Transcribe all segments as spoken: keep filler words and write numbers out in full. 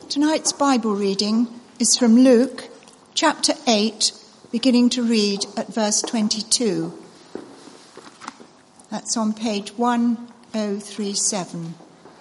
Tonight's Bible reading is from Luke chapter eight, beginning to read at verse twenty-two. That's on page one oh three seven.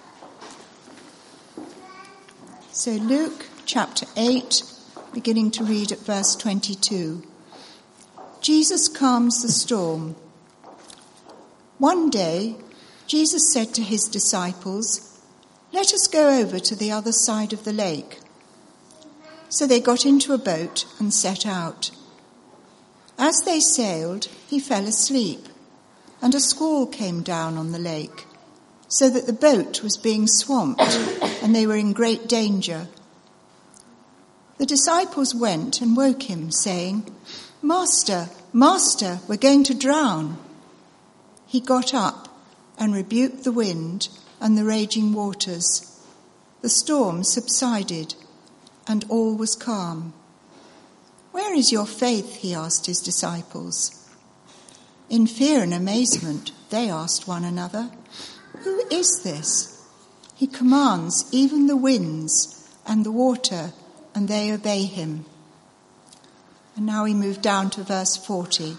So Luke chapter eight, beginning to read at verse twenty-two. Jesus calms the storm. One day, Jesus said to his disciples, "Let us go over to the other side of the lake." So they got into a boat and set out. As they sailed, he fell asleep, and a squall came down on the lake, so that the boat was being swamped, and they were in great danger. The disciples went and woke him, saying, "Master, Master, we're going to drown." He got up and rebuked the wind and the raging waters. The storm subsided, and all was calm. "Where is your faith?" he asked his disciples. In fear and amazement, they asked one another, "Who is this? He commands even the winds and the water, and they obey him." And now we move down to verse forty.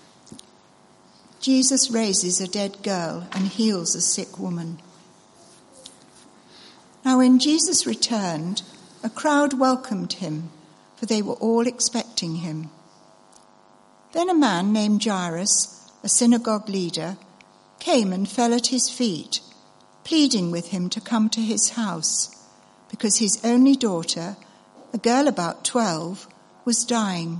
Jesus raises a dead girl and heals a sick woman. Now when Jesus returned, a crowd welcomed him, for they were all expecting him. Then a man named Jairus, a synagogue leader, came and fell at his feet, pleading with him to come to his house, because his only daughter, a girl about twelve, was dying.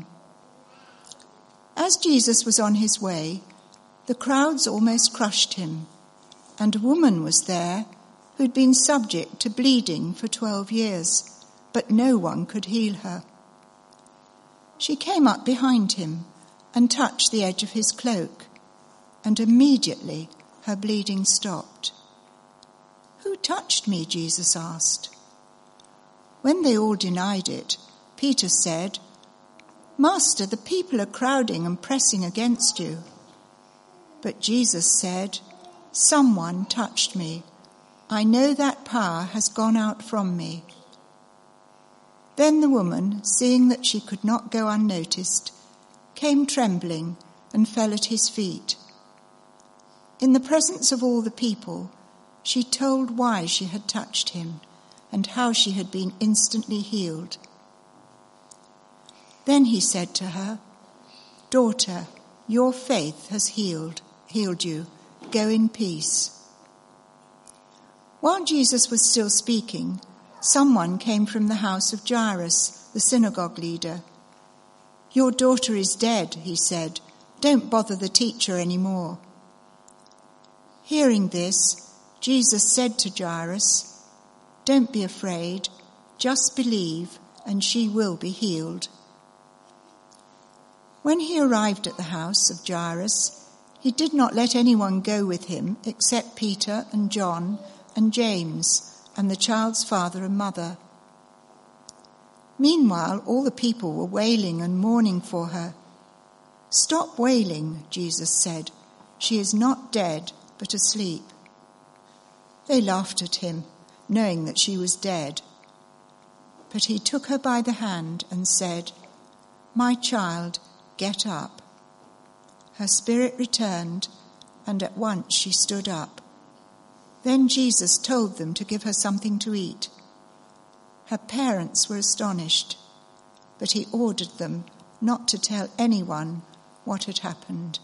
As Jesus was on his way, the crowds almost crushed him, and a woman was there who'd been subject to bleeding for twelve years, but no one could heal her. She came up behind him and touched the edge of his cloak, and immediately her bleeding stopped. "Who touched me?" Jesus asked. When they all denied it, Peter said, "Master, the people are crowding and pressing against you." But Jesus said, "Someone touched me. I know that power has gone out from me." Then the woman, seeing that she could not go unnoticed, came trembling and fell at his feet. In the presence of all the people, she told why she had touched him and how she had been instantly healed. Then he said to her, "Daughter, your faith has healed, healed you. Go in peace." While Jesus was still speaking, someone came from the house of Jairus, the synagogue leader. "Your daughter is dead," he said. "Don't bother the teacher anymore." Hearing this, Jesus said to Jairus, "Don't be afraid, just believe, and she will be healed." When he arrived at the house of Jairus, he did not let anyone go with him except Peter and John and James and the child's father and mother. Meanwhile, all the people were wailing and mourning for her. "Stop wailing," Jesus said. "She is not dead, but asleep." They laughed at him, knowing that she was dead. But he took her by the hand and said, "My child, get up." Her spirit returned, and at once she stood up. Then Jesus told them to give her something to eat. Her parents were astonished, but he ordered them not to tell anyone what had happened.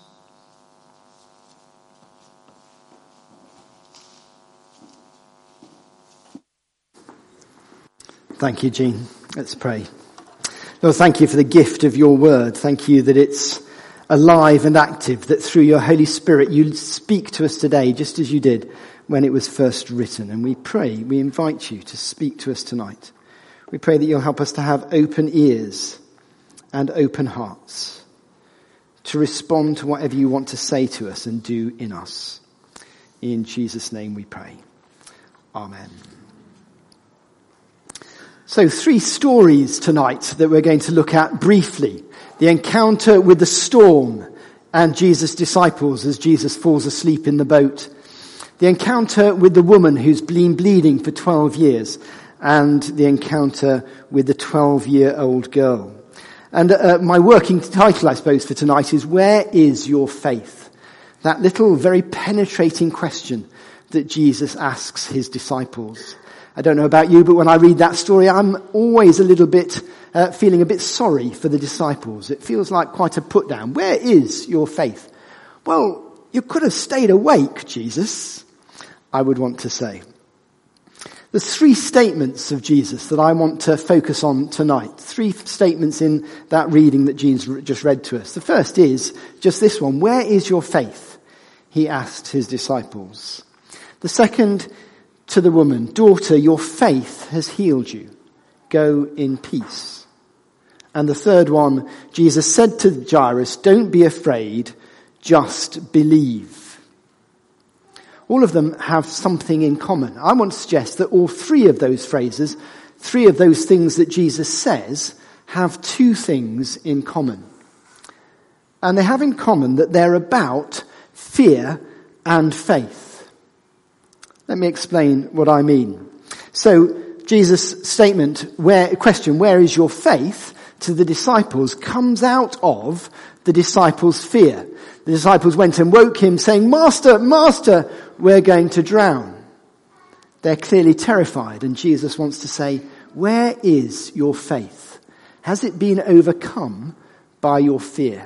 Thank you, Jean. Let's pray. Lord, thank you for the gift of your word. Thank you that it's alive and active, that through your Holy Spirit you speak to us today just as you did when it was first written. And we pray, we invite you to speak to us tonight. We pray that you'll help us to have open ears and open hearts to respond to whatever you want to say to us and do in us. In Jesus' name we pray. Amen. So three stories tonight that we're going to look at briefly. The encounter with the storm and Jesus' disciples as Jesus falls asleep in the boat. The encounter with the woman who's been bleeding for twelve years. and the encounter with the twelve-year-old girl. And uh, my working title, I suppose, for tonight is, Where is your faith? That little, very penetrating question that Jesus asks his disciples. I don't know about you, but when I read that story, I'm always a little bit, uh, feeling a bit sorry for the disciples. It feels like quite a put down. Where is your faith? Well, you could have stayed awake, Jesus, I would want to say. There's three statements of Jesus that I want to focus on tonight. Three statements in that reading that Jean's just read to us. The first is just this one. Where is your faith? He asked his disciples. The second, to the woman, daughter, your faith has healed you. Go in peace. And the third one, Jesus said to Jairus, don't be afraid, just believe. All of them have something in common. I want to suggest that all three of those phrases, three of those things that Jesus says, have two things in common. And they have in common that they're about fear and faith. Let me explain what I mean. So, Jesus' statement, where, question, where is your faith, to the disciples, comes out of the disciples' fear. The disciples went and woke him saying, Master, Master, we're going to drown. They're clearly terrified, and Jesus wants to say, where is your faith? Has it been overcome by your fear?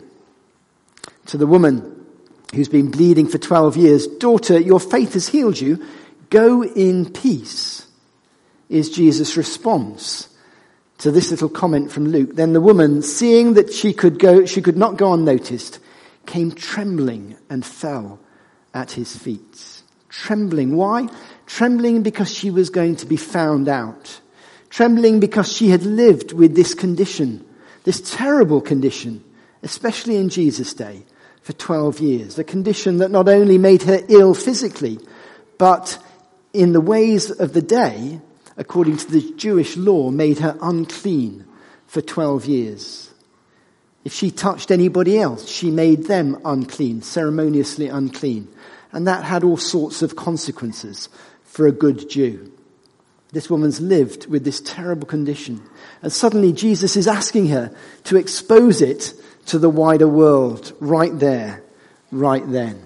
To the woman who's been bleeding for twelve years, daughter, your faith has healed you. Go in peace, is Jesus' response to this little comment from Luke. Then the woman, seeing that she could go, she could not go unnoticed, came trembling and fell at his feet. Trembling. Why? Trembling because she was going to be found out. Trembling because she had lived with this condition, this terrible condition, especially in Jesus' day, for twelve years. A condition that not only made her ill physically, but in the ways of the day, according to the Jewish law, made her unclean for twelve years. If she touched anybody else, she made them unclean, ceremoniously unclean. And that had all sorts of consequences for a good Jew. This woman's lived with this terrible condition. And suddenly Jesus is asking her to expose it to the wider world right there, right then.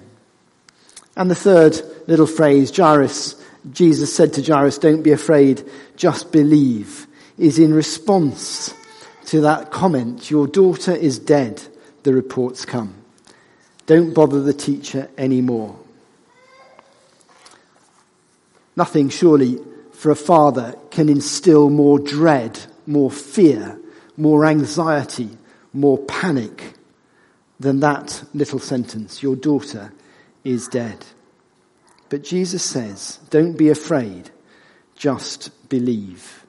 And the third little phrase, Jairus, Jesus said to Jairus, don't be afraid, just believe, is in response to that comment, your daughter is dead, the reports come. Don't bother the teacher anymore. Nothing, surely, for a father can instill more dread, more fear, more anxiety, more panic than that little sentence, your daughter is dead. But Jesus says, don't be afraid, just believe.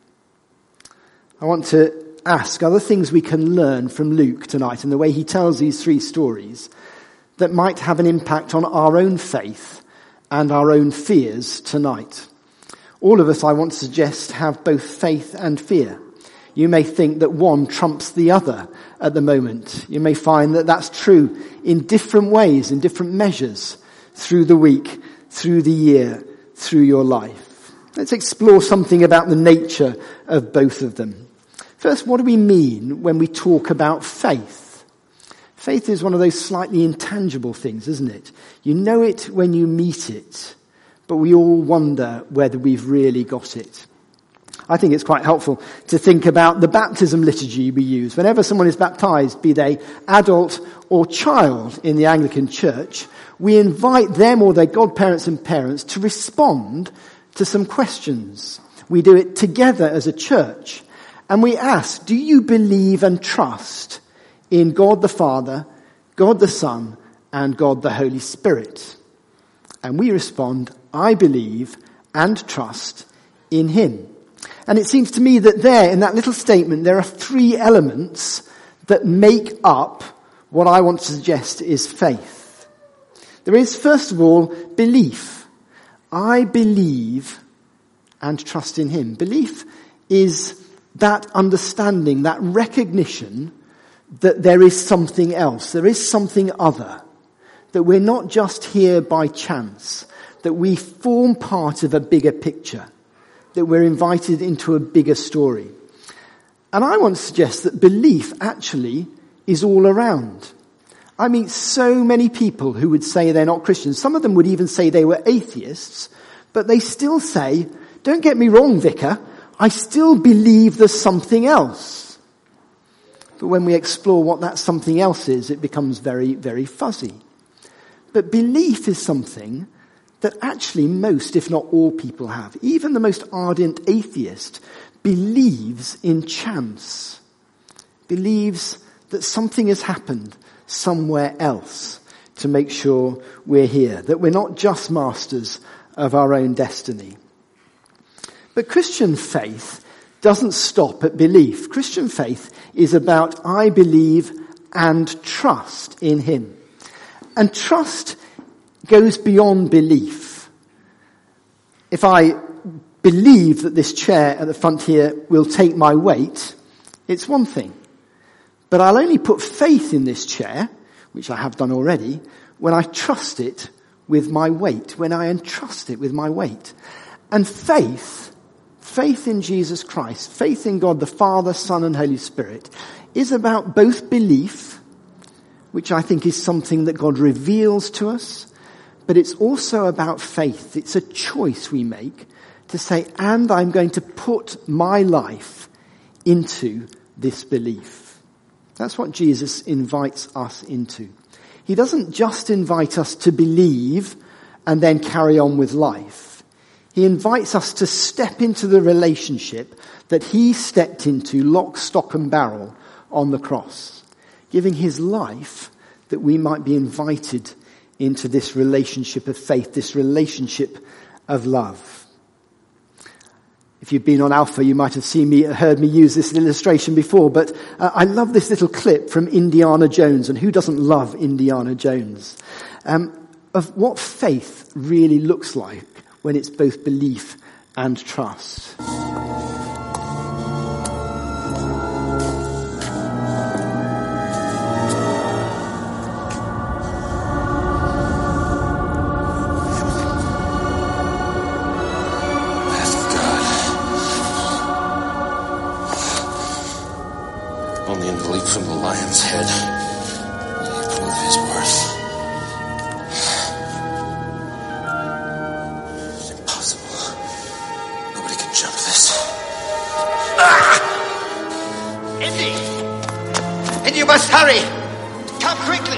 I want to ask, are there things we can learn from Luke tonight and the way he tells these three stories that might have an impact on our own faith and our own fears tonight? All of us, I want to suggest, have both faith and fear. You may think that one trumps the other at the moment. You may find that that's true in different ways, in different measures, through the week, through the year, through your life. Let's explore something about the nature of both of them. First, what do we mean when we talk about faith? Faith is one of those slightly intangible things, isn't it? You know it when you meet it, but we all wonder whether we've really got it. I think it's quite helpful to think about the baptism liturgy we use. Whenever someone is baptized, be they adult or child in the Anglican Church, we invite them or their godparents and parents to respond to some questions. We do it together as a church. And we ask, do you believe and trust in God the Father, God the Son, and God the Holy Spirit? And we respond, I believe and trust in him. And it seems to me that there, in that little statement, there are three elements that make up what I want to suggest is faith. There is, first of all, belief. I believe and trust in him. Belief is that understanding, that recognition that there is something else, there is something other, that we're not just here by chance, that we form part of a bigger picture, that we're invited into a bigger story. And I want to suggest that belief actually is all around. I meet so many people who would say they're not Christians. Some of them would even say they were atheists, but they still say, don't get me wrong, Vicar, I still believe there's something else. But when we explore what that something else is, it becomes very, very fuzzy. But belief is something that actually most, if not all, people have. Even the most ardent atheist believes in chance, believes that something has happened somewhere else to make sure we're here, that we're not just masters of our own destiny. But Christian faith doesn't stop at belief. Christian faith is about I believe and trust in him. And trust goes beyond belief. If I believe that this chair at the front here will take my weight, it's one thing. But I'll only put faith in this chair, which I have done already, when I trust it with my weight, when I entrust it with my weight. And faith, faith in Jesus Christ, faith in God the Father, Son and Holy Spirit, is about both belief, which I think is something that God reveals to us, but it's also about faith. It's a choice we make to say, and I'm going to put my life into this belief. That's what Jesus invites us into. He doesn't just invite us to believe and then carry on with life. He invites us to step into the relationship that he stepped into lock, stock and barrel on the cross, giving his life that we might be invited into this relationship of faith, this relationship of love. If you've been on Alpha, you might have seen me, heard me use this illustration before, but uh, I love this little clip from Indiana Jones, and who doesn't love Indiana Jones, um, of what faith really looks like when it's both belief and trust. From the lion's head, prove his worth. It's impossible. Nobody can jump this. Ah! Indy! Indy, you must hurry! Come quickly!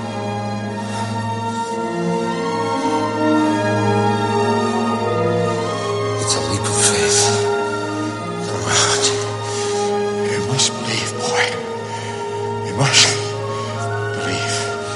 It's a leap of faith. Come around. You must believe, boy. You must believe.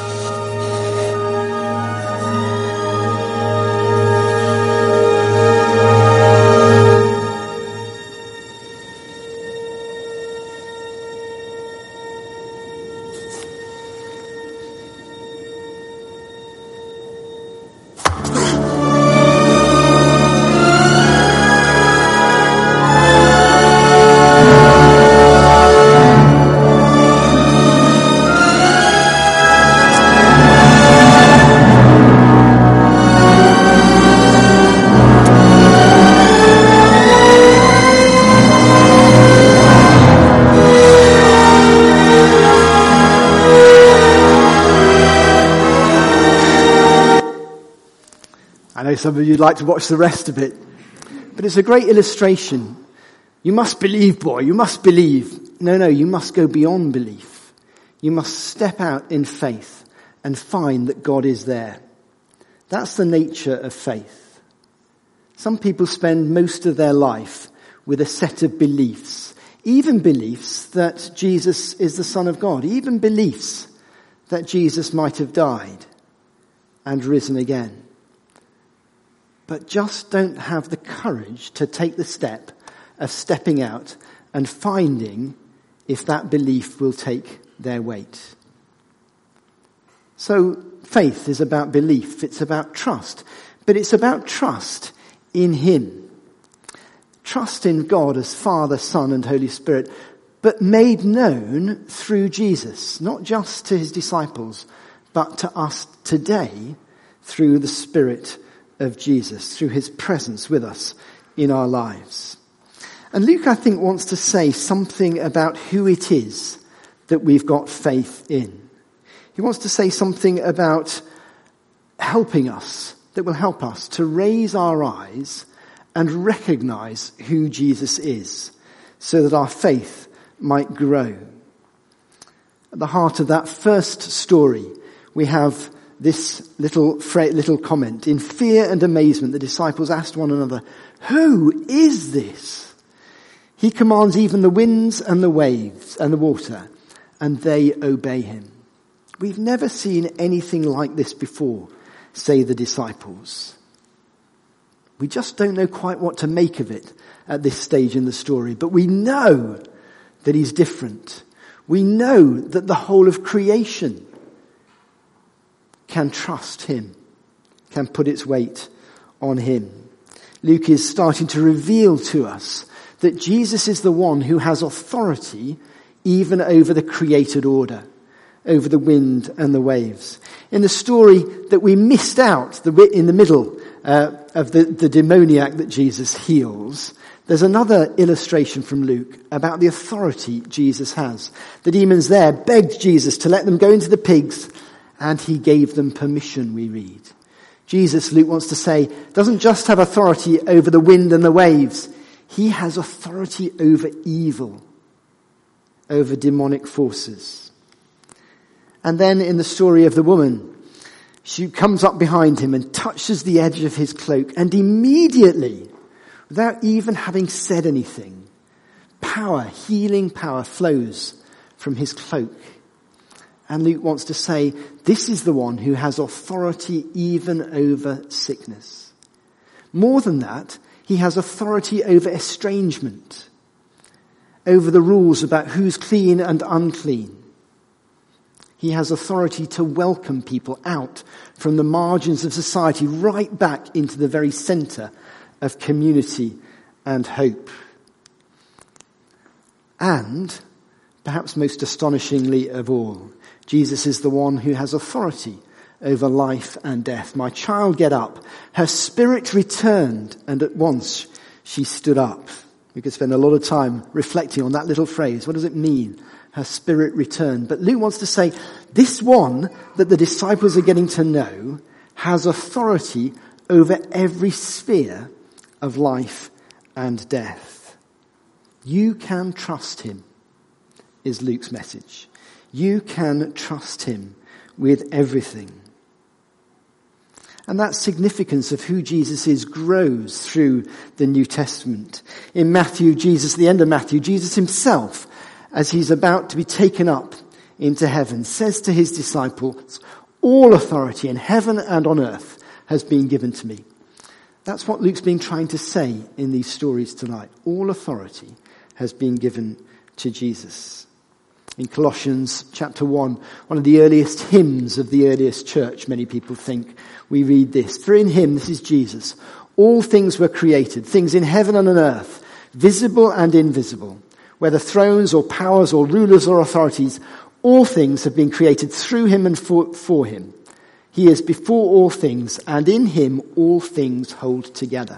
I know some of you'd like to watch the rest of it, but it's a great illustration. You must believe, boy, you must believe. No, no, you must go beyond belief. You must step out in faith and find that God is there. That's the nature of faith. Some people spend most of their life with a set of beliefs, even beliefs that Jesus is the Son of God, even beliefs that Jesus might have died and risen again. But just don't have the courage to take the step of stepping out and finding if that belief will take their weight. So faith is about belief, it's about trust, but it's about trust in him. Trust in God as Father, Son and Holy Spirit, but made known through Jesus, not just to his disciples, but to us today through the Spirit of Jesus, through his presence with us in our lives. And Luke, I think, wants to say something about who it is that we've got faith in. He wants to say something about helping us, that will help us to raise our eyes and recognize who Jesus is, so that our faith might grow. At the heart of that first story, we have this little little comment. In fear and amazement, the disciples asked one another, "Who is this? He commands even the winds and the waves and the water, and they obey him." We've never seen anything like this before, say the disciples. We just don't know quite what to make of it at this stage in the story, but we know that he's different. We know that the whole of creation can trust him, can put its weight on him. Luke is starting to reveal to us that Jesus is the one who has authority even over the created order, over the wind and the waves. In the story that we missed out the, in the middle uh, of the, the demoniac that Jesus heals, there's another illustration from Luke about the authority Jesus has. The demons there begged Jesus to let them go into the pigs, and he gave them permission, we read. Jesus, Luke wants to say, doesn't just have authority over the wind and the waves. He has authority over evil, over demonic forces. And then in the story of the woman, she comes up behind him and touches the edge of his cloak, and immediately, without even having said anything, power, healing power flows from his cloak. And Luke wants to say, this is the one who has authority even over sickness. More than that, he has authority over estrangement, over the rules about who's clean and unclean. He has authority to welcome people out from the margins of society right back into the very center of community and hope. And, perhaps most astonishingly of all, Jesus is the one who has authority over life and death. My child, get up. Her spirit returned, and at once she stood up. We could spend a lot of time reflecting on that little phrase. What does it mean? Her spirit returned. But Luke wants to say, this one that the disciples are getting to know has authority over every sphere of life and death. You can trust him, is Luke's message. You can trust him with everything. And that significance of who Jesus is grows through the New Testament. In Matthew, Jesus, the end of Matthew, Jesus himself, as he's about to be taken up into heaven, says to his disciples, all authority in heaven and on earth has been given to me. That's what Luke's been trying to say in these stories tonight. All authority has been given to Jesus. In Colossians chapter one, one of the earliest hymns of the earliest church, many people think, we read this. For in him, this is Jesus, all things were created, things in heaven and on earth, visible and invisible, whether thrones or powers or rulers or authorities, all things have been created through him and for, for him. He is before all things, and in him all things hold together.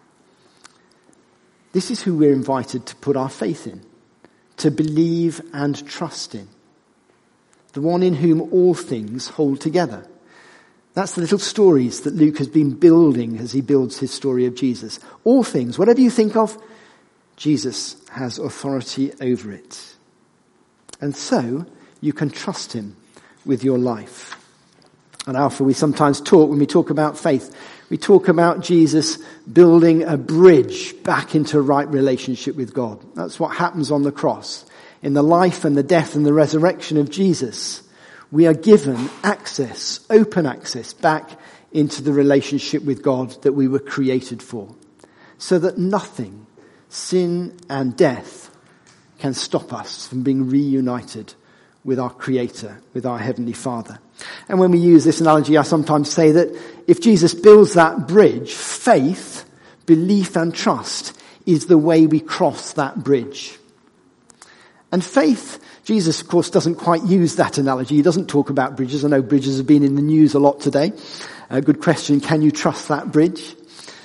This is who we're invited to put our faith in, to believe and trust in. The one in whom all things hold together. That's the little stories that Luke has been building as he builds his story of Jesus. All things, whatever you think of, Jesus has authority over it. And so, you can trust him with your life. And Alpha, we sometimes talk, when we talk about faith, we talk about Jesus building a bridge back into a right relationship with God. That's what happens on the cross. In the life and the death and the resurrection of Jesus, we are given access, open access, back into the relationship with God that we were created for. So that nothing, sin and death, can stop us from being reunited with our Creator, with our Heavenly Father. And when we use this analogy, I sometimes say that if Jesus builds that bridge, faith, belief and trust is the way we cross that bridge. And faith, Jesus, of course, doesn't quite use that analogy. He doesn't talk about bridges. I know bridges have been in the news a lot today. A good question, can you trust that bridge?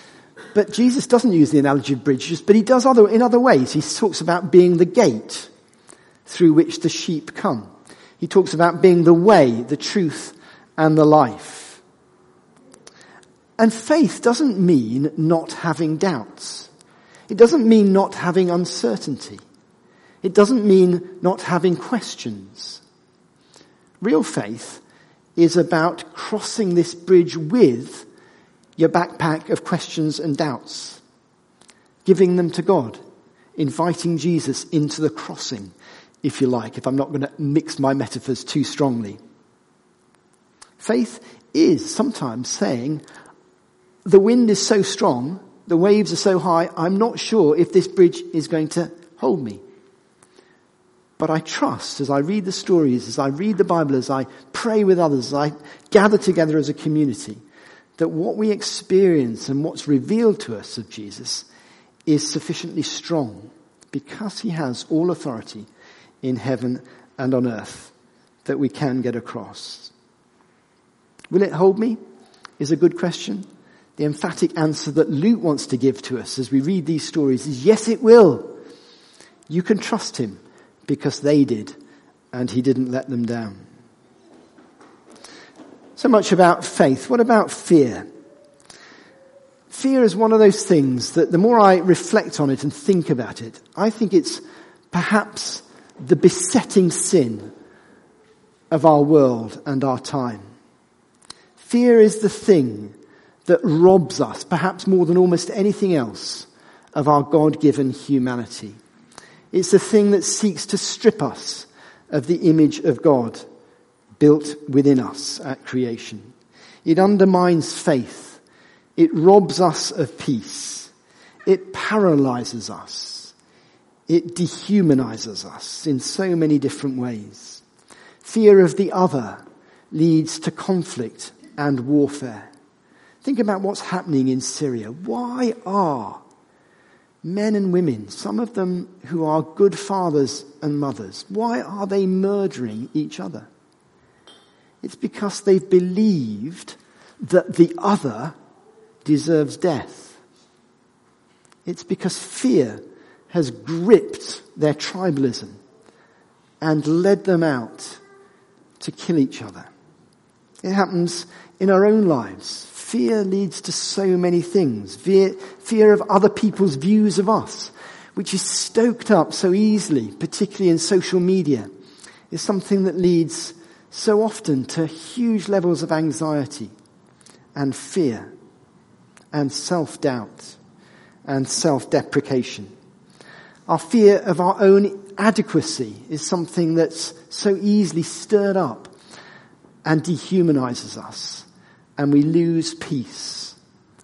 but Jesus doesn't use the analogy of bridges, but he does other, in other ways. He talks about being the gate through which the sheep come. He talks about being the way, the truth, and the life. And faith doesn't mean not having doubts. It doesn't mean not having uncertainty. It doesn't mean not having questions. Real faith is about crossing this bridge with your backpack of questions and doubts, giving them to God, inviting Jesus into the crossing, if you like, if I'm not going to mix my metaphors too strongly. Faith is sometimes saying, the wind is so strong, the waves are so high, I'm not sure if this bridge is going to hold me. But I trust as I read the stories, as I read the Bible, as I pray with others, as I gather together as a community, that what we experience and what's revealed to us of Jesus is sufficiently strong because he has all authority in heaven and on earth that we can get across. Will it hold me? Is a good question. The emphatic answer that Luke wants to give to us as we read these stories is yes, it will. You can trust him because they did and he didn't let them down. So much about faith. What about fear? Fear is one of those things that the more I reflect on it and think about it, I think it's perhaps the besetting sin of our world and our time. Fear is the thing that robs us, perhaps more than almost anything else, of our God-given humanity. It's the thing that seeks to strip us of the image of God built within us at creation. It undermines faith. It robs us of peace. It paralyzes us. It dehumanizes us in so many different ways. Fear of the other leads to conflict and warfare. Think about what's happening in Syria. Why are men and women, some of them who are good fathers and mothers, why are they murdering each other? It's because they've believed that the other deserves death. It's because fear has gripped their tribalism and led them out to kill each other. It happens in our own lives. Fear leads to so many things. Fear, fear of other people's views of us, which is stoked up so easily, particularly in social media, is something that leads so often to huge levels of anxiety and fear and self-doubt and self-deprecation. Our fear of our own adequacy is something that's so easily stirred up and dehumanizes us, and we lose peace.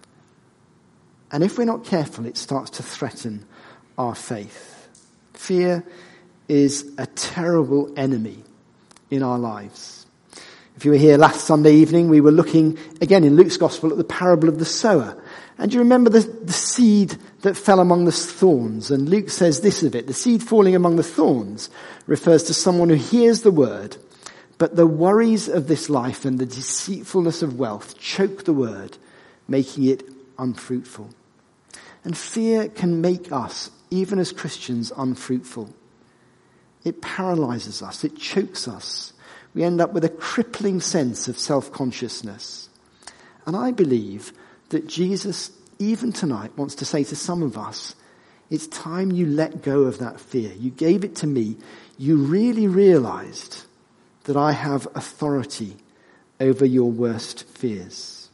And if we're not careful, it starts to threaten our faith. Fear is a terrible enemy in our lives. If you were here last Sunday evening, we were looking again in Luke's Gospel at the parable of the sower. And you remember the, the seed that fell among the thorns. And Luke says this of it: the seed falling among the thorns refers to someone who hears the word, but the worries of this life and the deceitfulness of wealth choke the word, making it unfruitful. And fear can make us, even as Christians, unfruitful. It paralyzes us. It chokes us. We end up with a crippling sense of self-consciousness. And I believe that Jesus, even tonight, wants to say to some of us, it's time you let go of that fear. You gave it to me. You really realized that I have authority over your worst fears.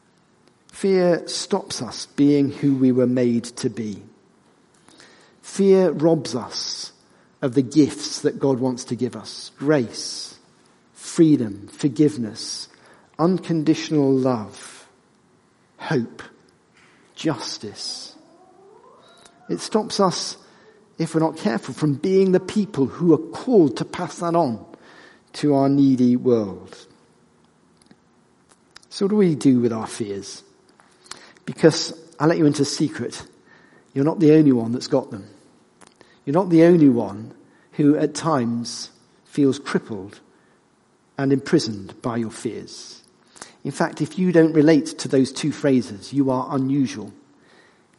Fear stops us being who we were made to be. Fear robs us of the gifts that God wants to give us: grace, freedom, forgiveness, unconditional love, hope, justice. It stops us, if we're not careful, from being the people who are called to pass that on to our needy world. So what do we do with our fears? Because I'll let you into a secret. You're not the only one that's got them. You're not the only one who at times feels crippled and imprisoned by your fears. In fact, if you don't relate to those two phrases, you are unusual.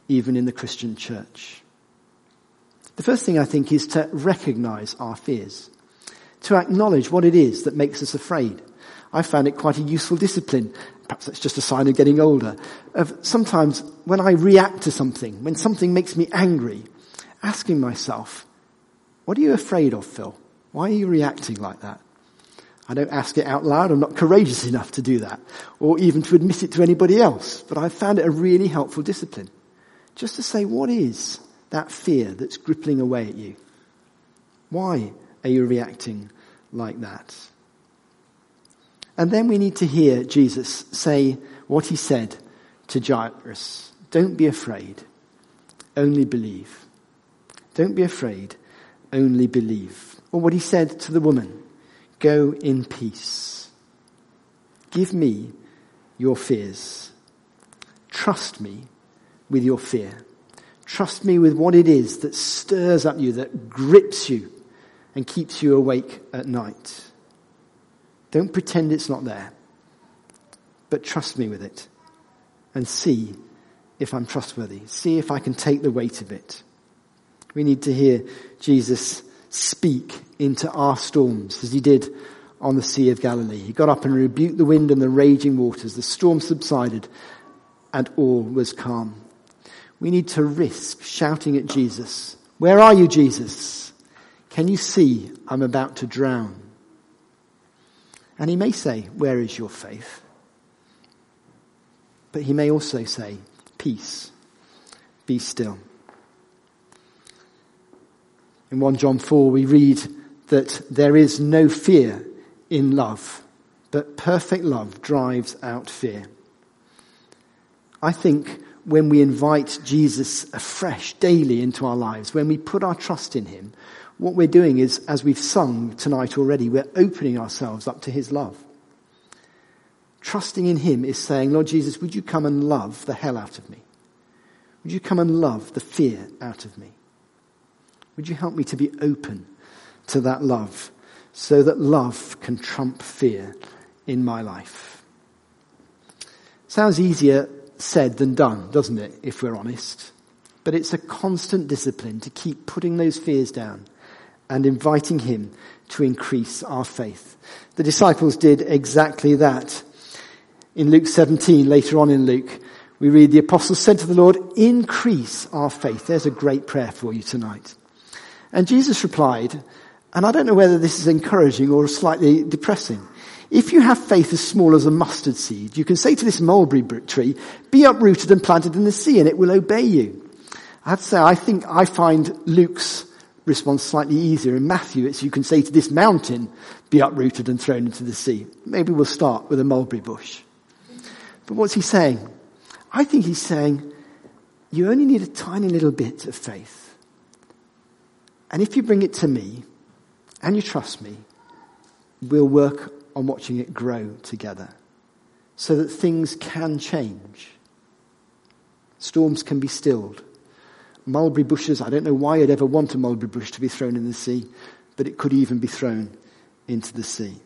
even in the Christian church. The first thing I think is to recognize our fears, to acknowledge what it is that makes us afraid. I found it quite a useful discipline, perhaps that's just a sign of getting older, of sometimes when I react to something, when something makes me angry, asking myself, what are you afraid of, Phil? Why are you reacting like that? I don't ask it out loud. I'm not courageous enough to do that, or even to admit it to anybody else. But I found it a really helpful discipline. Just to say, what is that fear that's gripping away at you? Why are you reacting like that? And then we need to hear Jesus say what he said to Jairus. Don't be afraid, only believe. Don't be afraid, only believe. Or what he said to the woman, go in peace. Give me your fears. Trust me with your fear. Trust me with what it is that stirs up you, that grips you and keeps you awake at night. Don't pretend it's not there, but trust me with it and see if I'm trustworthy. See if I can take the weight of it. We need to hear Jesus speak into our storms as he did on the Sea of Galilee. He got up and rebuked the wind and the raging waters. The storm subsided and all was calm. We need to risk shouting at Jesus, where are you, Jesus? Can you see I'm about to drown? And he may say, where is your faith? But he may also say, peace, be still. In First John four we read that there is no fear in love, but perfect love drives out fear. I think when we invite Jesus afresh daily into our lives, when we put our trust in him, what we're doing is, as we've sung tonight already, we're opening ourselves up to his love. Trusting in him is saying, Lord Jesus, would you come and love the hell out of me? Would you come and love the fear out of me? Would you help me to be open to that love so that love can trump fear in my life? Sounds easier said than done, doesn't it, if we're honest? But it's a constant discipline to keep putting those fears down and inviting him to increase our faith. The disciples did exactly that. In Luke seventeen, later on in Luke, we read, the apostles said to the Lord, increase our faith. There's a great prayer for you tonight. And Jesus replied, and I don't know whether this is encouraging or slightly depressing. If you have faith as small as a mustard seed, you can say to this mulberry tree, be uprooted and planted in the sea, and it will obey you. I have to say, I think I find Luke's response slightly easier. In Matthew, it's you can say to this mountain, be uprooted and thrown into the sea. Maybe we'll start with a mulberry bush. But what's he saying? I think he's saying, you only need a tiny little bit of faith. And if you bring it to me, and you trust me, we'll work on watching it grow together so that things can change. Storms can be stilled. Mulberry bushes, I don't know why you'd ever want a mulberry bush to be thrown in the sea, but it could even be thrown into the sea.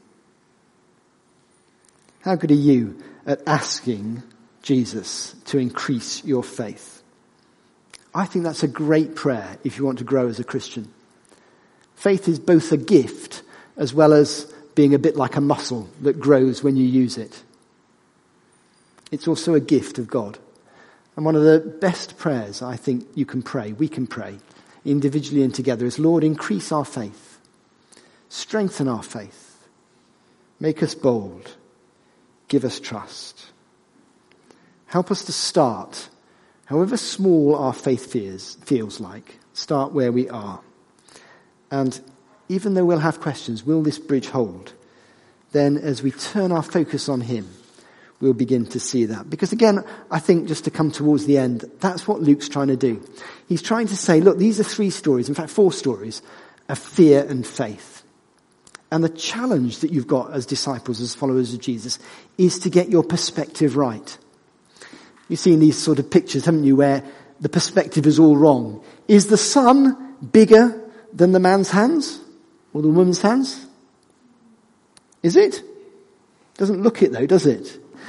How good are you at asking Jesus to increase your faith? I think that's a great prayer if you want to grow as a Christian. Faith is both a gift as well as being a bit like a muscle that grows when you use it. It's also a gift of God. And one of the best prayers I think you can pray, we can pray, individually and together, is, Lord, increase our faith. Strengthen our faith. Make us bold. Give us trust. Help us to start, however small our faith fears, feels like, start where we are. And even though we'll have questions, will this bridge hold? Then as we turn our focus on him, we'll begin to see that. Because again, I think just to come towards the end, that's what Luke's trying to do. He's trying to say, look, these are three stories, in fact four stories, of fear and faith. And the challenge that you've got as disciples, as followers of Jesus, is to get your perspective right. You've seen these sort of pictures, haven't you, where the perspective is all wrong. Is the sun bigger than the man's hands? Or the woman's hands? Is it? Doesn't look it though, does it?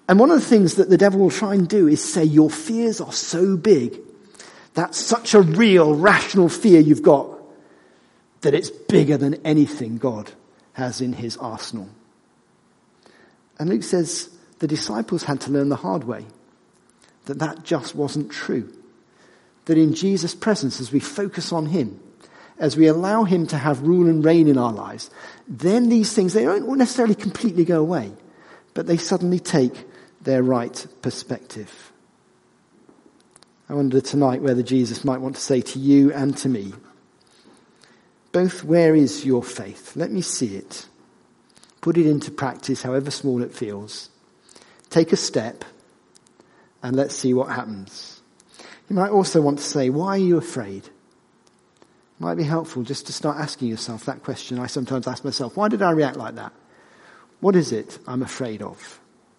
And one of the things that the devil will try and do is say, your fears are so big, that's such a real, rational fear you've got, that it's bigger than anything God has in his arsenal. And Luke says the disciples had to learn the hard way that that just wasn't true. That in Jesus' presence, as we focus on him, as we allow him to have rule and reign in our lives, then these things, they don't necessarily completely go away, but they suddenly take their right perspective. I wonder tonight whether Jesus might want to say to you and to me, both, where is your faith? Let me see it. Put it into practice, however small it feels. Take a step, and let's see what happens. You might also want to say, why are you afraid? It might be helpful just to start asking yourself that question. I sometimes ask myself, why did I react like that? What is it I'm afraid of?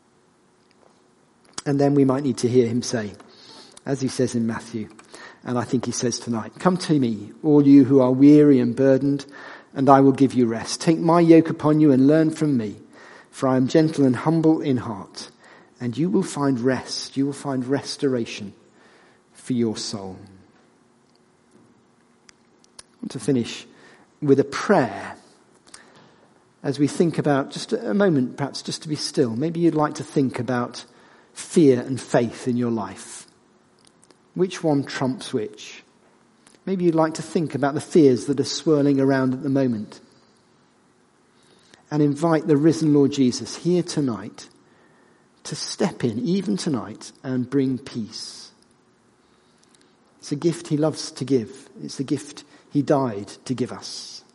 And then we might need to hear him say, as he says in Matthew, and I think he says tonight, come to me, all you who are weary and burdened, and I will give you rest. Take my yoke upon you and learn from me, for I am gentle and humble in heart, and you will find rest, you will find restoration for your soul. I want to finish with a prayer as we think about, just a moment perhaps just to be still. Maybe you'd like to think about fear and faith in your life. Which one trumps which? Maybe you'd like to think about the fears that are swirling around at the moment. And invite the risen Lord Jesus here tonight to step in, even tonight, and bring peace. It's a gift he loves to give. It's the gift he died to give us.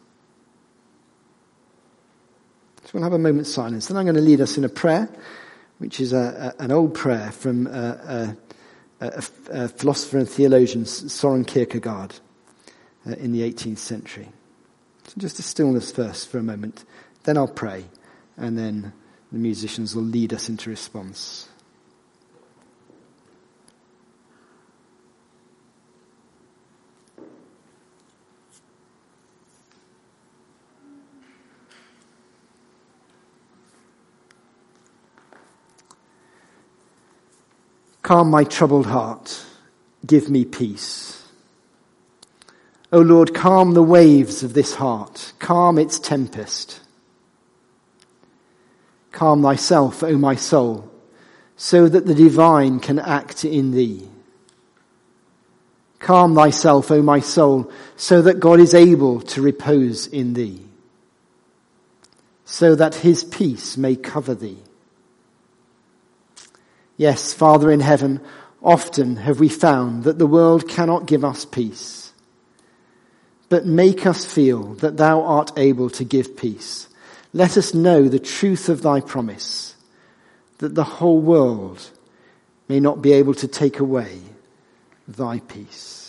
So we'll have a moment's silence. Then I'm going to lead us in a prayer, which is a, a, an old prayer from a, a, a, a philosopher and theologian, Soren Kierkegaard, uh, in the eighteenth century. So just a stillness first for a moment. Then I'll pray, and then the musicians will lead us into response. Calm my troubled heart, give me peace. O Lord, calm the waves of this heart, calm its tempest. Calm thyself, O my soul, so that the divine can act in thee. Calm thyself, O my soul, so that God is able to repose in thee, so that his peace may cover thee. Yes, Father in heaven, often have we found that the world cannot give us peace. But make us feel that thou art able to give peace. Let us know the truth of thy promise, that the whole world may not be able to take away thy peace.